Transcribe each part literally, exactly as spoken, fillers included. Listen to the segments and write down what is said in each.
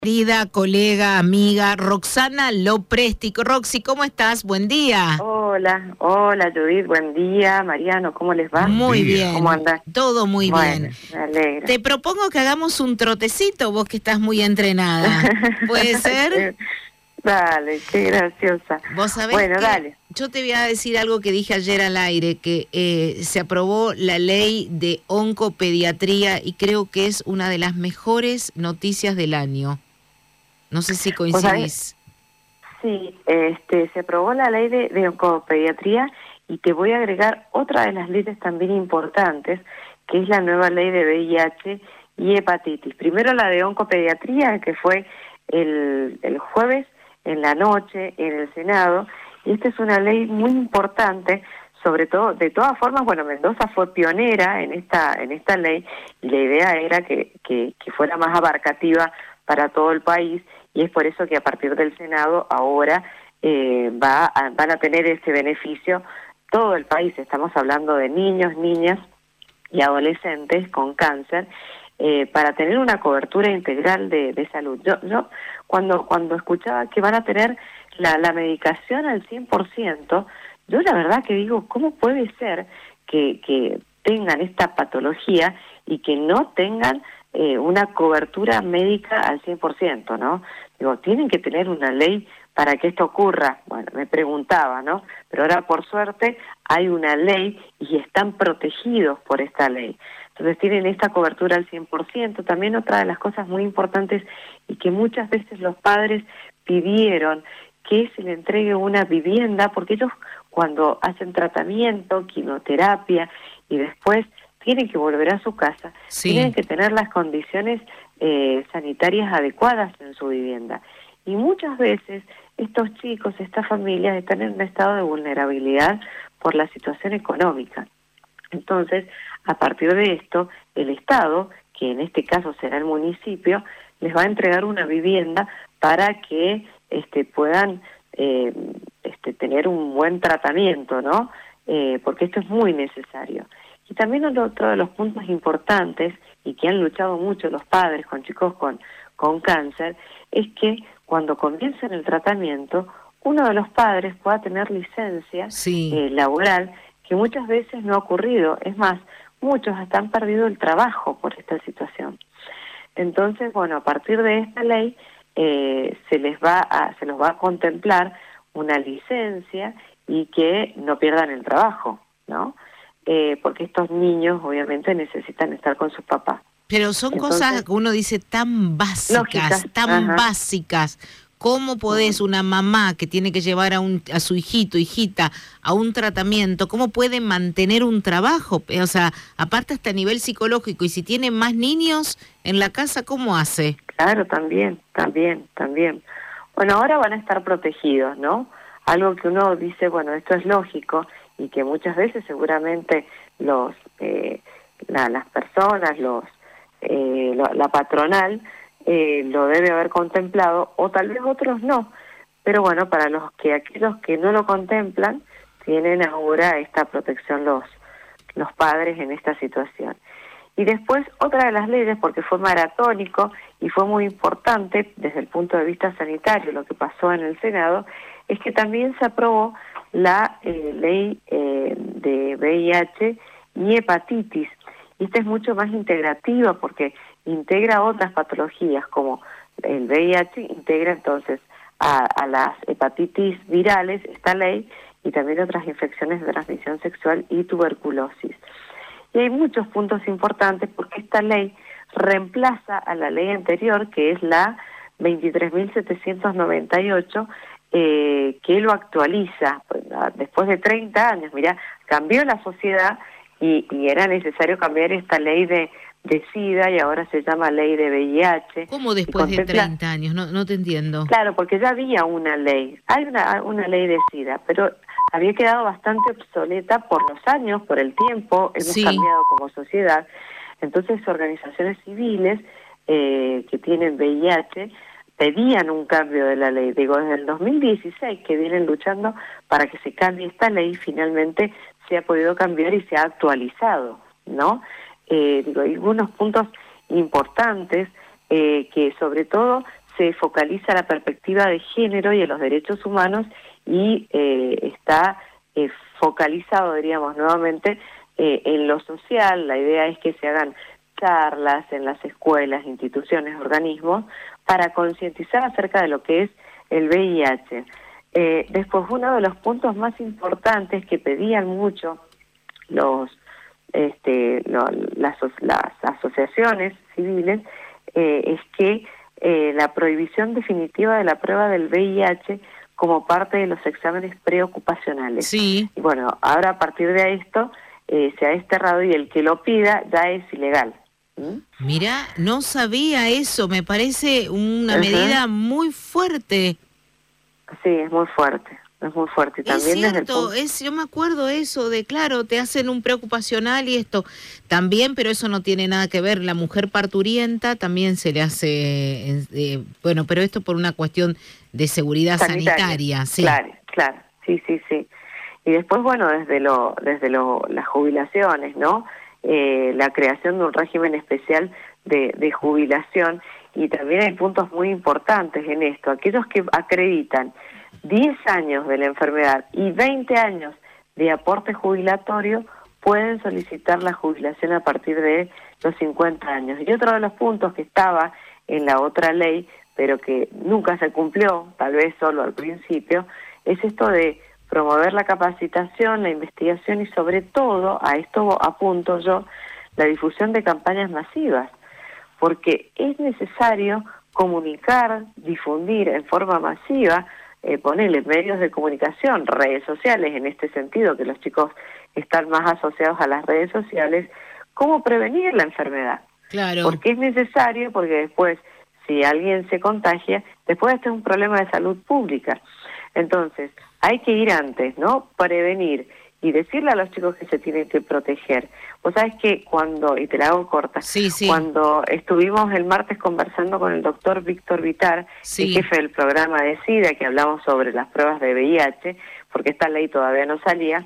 Querida colega, amiga, Roxana Lopresti. Roxy, ¿cómo estás? Buen día. Hola, hola Judith, buen día. Mariano, ¿cómo les va? Muy bien. ¿Cómo andan? Todo muy bueno, bien. Me alegra. Te propongo que hagamos un trotecito, vos que estás muy entrenada. ¿Puede ser? Dale, qué graciosa. Vos sabés Bueno, que dale. yo te voy a decir algo que dije ayer al aire, que eh, se aprobó la ley de oncopediatría y creo que es una de las mejores noticias del año. No sé si Pues, coincidís. sí, este, se aprobó la ley de, de oncopediatría y te voy a agregar otra de las leyes también importantes, que es la nueva ley de V I H y hepatitis. Primero la de oncopediatría, que fue el, el jueves en la noche en el Senado, y esta es una ley muy importante, sobre todo, de todas formas, bueno, Mendoza fue pionera en esta en esta ley, y la idea era que, que, que fuera más abarcativa para todo el país, y es por eso que a partir del Senado ahora eh, va a, van a tener ese beneficio todo el país. Estamos hablando de niños, niñas y adolescentes con cáncer, eh, para tener una cobertura integral de, de salud. Yo, yo cuando cuando escuchaba que van a tener la, la medicación al cien por ciento, yo la verdad que digo, ¿cómo puede ser que, que tengan esta patología y que no tengan eh, una cobertura médica al cien por ciento, ¿no? Digo, tienen que tener una ley para que esto ocurra. Bueno, me preguntaba, ¿no? Pero ahora, por suerte, hay una ley y están protegidos por esta ley. Entonces tienen esta cobertura al cien por ciento. También otra de las cosas muy importantes y que muchas veces los padres pidieron que se le entregue una vivienda, porque ellos cuando hacen tratamiento, quimioterapia y después tienen que volver a su casa, Sí. tienen que tener las condiciones eh, sanitarias adecuadas en su vivienda. Y muchas veces estos chicos, estas familias están en un estado de vulnerabilidad por la situación económica. Entonces, a partir de esto, el Estado, que en este caso será el municipio, les va a entregar una vivienda para que este, puedan eh, este, tener un buen tratamiento, ¿no? Eh, porque esto es muy necesario. Y también otro de los puntos importantes, y que han luchado mucho los padres con chicos con, con cáncer, es que cuando comiencen el tratamiento, uno de los padres pueda tener licencia Sí. eh, laboral, que muchas veces no ha ocurrido. Es más, muchos hasta han perdido el trabajo por esta situación. Entonces, bueno, a partir de esta ley eh, se les va a, se los va a contemplar una licencia y que no pierdan el trabajo, ¿no? Eh, porque estos niños obviamente necesitan estar con sus papás. Pero son Entonces, cosas que uno dice tan básicas, lógicas, tan ajá. básicas. ¿Cómo podés una mamá que tiene que llevar a, un, a su hijito, hijita, a un tratamiento, cómo puede mantener un trabajo? O sea, aparte hasta a nivel psicológico, y si tiene más niños en la casa, ¿cómo hace? Claro, también, también, también. Bueno, ahora van a estar protegidos, ¿no? Algo que uno dice, bueno, esto es lógico, y que muchas veces seguramente los eh, la, las personas, los eh, lo, la patronal, eh, lo debe haber contemplado, o tal vez otros no. Pero bueno, para los que aquellos que no lo contemplan, tienen ahora esta protección los, los padres en esta situación. Y después otra de las leyes, porque fue maratónico y fue muy importante desde el punto de vista sanitario lo que pasó en el Senado, es que también se aprobó la eh, ley eh, de V I H y hepatitis. Y esta es mucho más integrativa porque integra otras patologías, como el V I H integra entonces a, a las hepatitis virales, esta ley, y también otras infecciones de transmisión sexual y tuberculosis. Y hay muchos puntos importantes porque esta ley reemplaza a la ley anterior, que es la veintitrés mil setecientos noventa y ocho, eh, que lo actualiza pues, después de treinta años. Mirá, cambió la sociedad y, y era necesario cambiar esta ley de, de SIDA, y ahora se llama ley de V I H. ¿Cómo después de treinta años? No, no te entiendo. Claro, porque ya había una ley, hay una, una ley de SIDA, pero había quedado bastante obsoleta por los años, por el tiempo, hemos Sí. cambiado como sociedad. Entonces organizaciones civiles eh, que tienen V I H pedían un cambio de la ley. Digo, desde el dos mil dieciséis que vienen luchando para que se cambie esta ley, finalmente se ha podido cambiar y se ha actualizado, ¿no? Eh, digo, hay algunos puntos importantes eh, que sobre todo se focaliza la perspectiva de género y en los derechos humanos y eh, está eh, focalizado, diríamos nuevamente, eh, en lo social. La idea es que se hagan charlas en las escuelas, instituciones, organismos, para concientizar acerca de lo que es el V I H. Eh, después, uno de los puntos más importantes que pedían mucho los, este, lo, las, las asociaciones civiles eh, es que eh, la prohibición definitiva de la prueba del V I H como parte de los exámenes preocupacionales. Sí. Y bueno, ahora a partir de esto eh, se ha desterrado y el que lo pida ya es ilegal. ¿Mm? Mira, no sabía eso, me parece una Uh-huh. medida muy fuerte. Sí, es muy fuerte, es muy fuerte. Y también Es desde el cierto, punto... es, yo me acuerdo eso de, claro, te hacen un preocupacional y esto también, pero eso no tiene nada que ver. La mujer parturienta también se le hace, eh, bueno, pero esto por una cuestión de seguridad sanitaria, sanitaria sí. Claro, claro, sí, sí, sí. Y después, bueno, desde lo, desde lo, las jubilaciones, ¿no? Eh, la creación de un régimen especial de, de jubilación, y también hay puntos muy importantes en esto. Aquellos que acreditan diez años de la enfermedad y veinte años de aporte jubilatorio pueden solicitar la jubilación a partir de los cincuenta años. Y otro de los puntos que estaba en la otra ley, pero que nunca se cumplió, tal vez solo al principio, es esto de promover la capacitación, la investigación y sobre todo, a esto apunto yo, la difusión de campañas masivas, porque es necesario comunicar, difundir en forma masiva, eh, ponerle medios de comunicación, redes sociales, en este sentido, que los chicos están más asociados a las redes sociales, cómo prevenir la enfermedad. Claro. Porque es necesario, porque después, si alguien se contagia, después este es un problema de salud pública. Entonces, hay que ir antes, ¿no? Prevenir y decirle a los chicos que se tienen que proteger. Vos sabés que cuando, y te la hago corta, sí, sí. cuando estuvimos el martes conversando con el doctor Víctor Vitar, sí. el jefe del programa de SIDA, que hablamos sobre las pruebas de V I H, porque esta ley todavía no salía,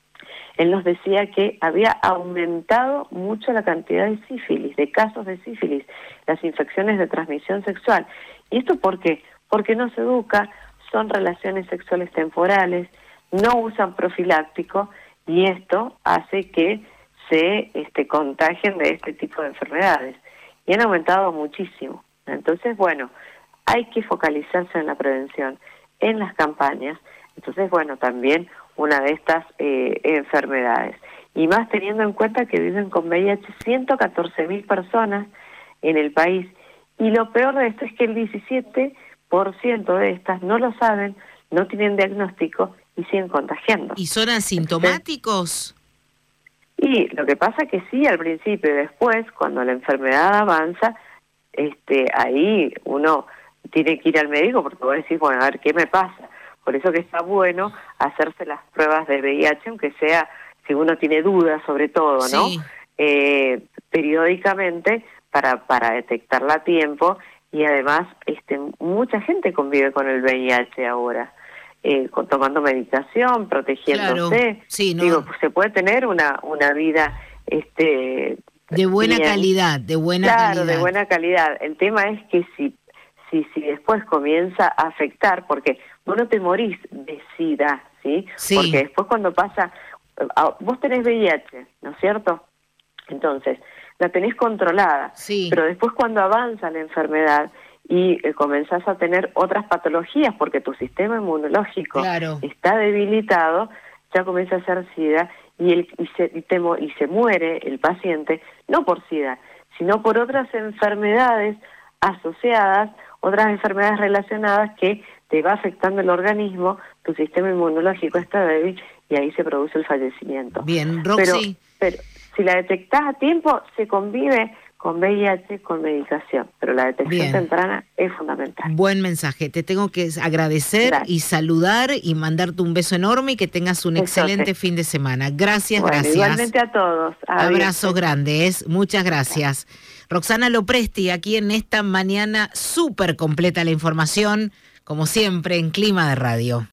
él nos decía que había aumentado mucho la cantidad de sífilis, de casos de sífilis, las infecciones de transmisión sexual. ¿Y esto por qué? Porque no se educa, son relaciones sexuales temporales, no usan profiláctico y esto hace que se este, contagien de este tipo de enfermedades. Y han aumentado muchísimo. Entonces, bueno, hay que focalizarse en la prevención, en las campañas. Entonces, bueno, también una de estas eh, enfermedades. Y más teniendo en cuenta que viven con V I H ciento catorce mil personas en el país. Y lo peor de esto es que el diecisiete por ciento de estas no lo saben, no tienen diagnóstico y siguen contagiando. ¿Y son asintomáticos? Y lo que pasa que sí, al principio y después, cuando la enfermedad avanza, este, ahí uno tiene que ir al médico porque vos decís, bueno, a ver, ¿qué me pasa? Por eso que está bueno hacerse las pruebas de V I H, aunque sea, si uno tiene dudas sobre todo, ¿no? Sí. Eh, periódicamente para, para detectarla a tiempo, y además este, mucha gente convive con el V I H ahora. Eh, con, tomando medicación, protegiéndose. Claro, sí, ¿no? Digo, pues, se puede tener una una vida este de buena bien. calidad, de buena claro, calidad. de buena calidad. El tema es que si si si después comienza a afectar, porque vos no te morís de SIDA, ¿sí? Sí. Porque después cuando pasa, vos tenés V I H, ¿no es cierto? Entonces, la tenés controlada, sí. Pero después cuando avanza la enfermedad y eh, comenzás a tener otras patologías porque tu sistema inmunológico claro. está debilitado, ya comienza a ser SIDA y, el, y, se, y, te, y se muere el paciente, no por SIDA, sino por otras enfermedades asociadas, otras enfermedades relacionadas que te va afectando el organismo, tu sistema inmunológico está débil y ahí se produce el fallecimiento. Bien, Roxy. Pero, pero si la detectás a tiempo, se convive con V I H, con medicación, pero la detección Bien. temprana es fundamental. Buen mensaje, te tengo que agradecer Gracias. y saludar y mandarte un beso enorme y que tengas un Eso excelente sí. fin de semana. Gracias, bueno, gracias. Igualmente a todos. Adiós. Abrazos grandes, muchas gracias. gracias. Roxana Lopresti, aquí en esta mañana súper completa la información, como siempre en Clima de Radio.